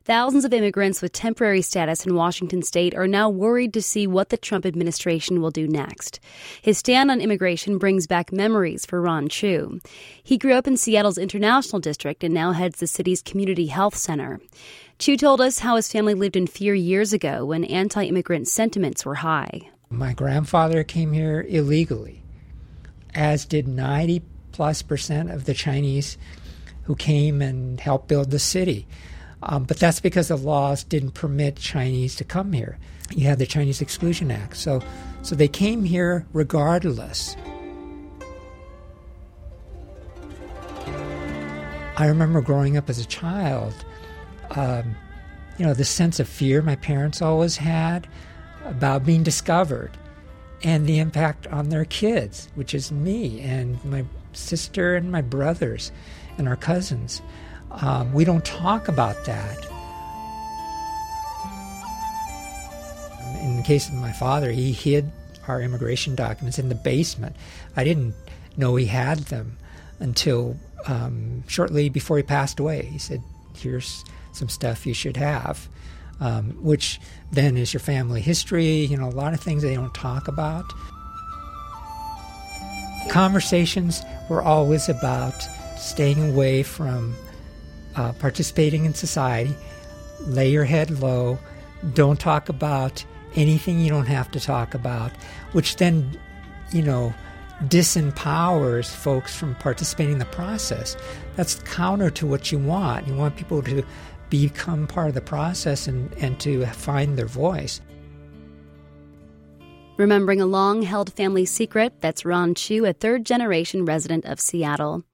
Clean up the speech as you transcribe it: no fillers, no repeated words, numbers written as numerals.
Thousands of immigrants with temporary status in Washington state are now worried to see what the Trump administration will do next. His stand on immigration brings back memories for Ron Chu. He grew up in Seattle's International District and now heads the city's Community Health Center. Chu told us how his family lived in fear years ago when anti-immigrant sentiments were high. My grandfather came here illegally, as did 90+% of the Chinese who came and helped build the city. But that's because the laws didn't permit Chinese to come here. You had the Chinese Exclusion Act. So they came here regardless. I remember growing up as a child, the sense of fear my parents always had about being discovered and the impact on their kids, which is me and my sister and my brothers and our cousins. We don't talk about that. In the case of my father, he hid our immigration documents in the basement. I didn't know he had them until shortly before he passed away. He said, "Here's some stuff you should have," which then is your family history, a lot of things they don't talk about. Conversations were always about staying away from participating in society, lay your head low, don't talk about anything you don't have to talk about, which then, disempowers folks from participating in the process. That's counter to what you want. You want people to become part of the process and to find their voice. Remembering a long-held family secret, that's Ron Chu, a third-generation resident of Seattle.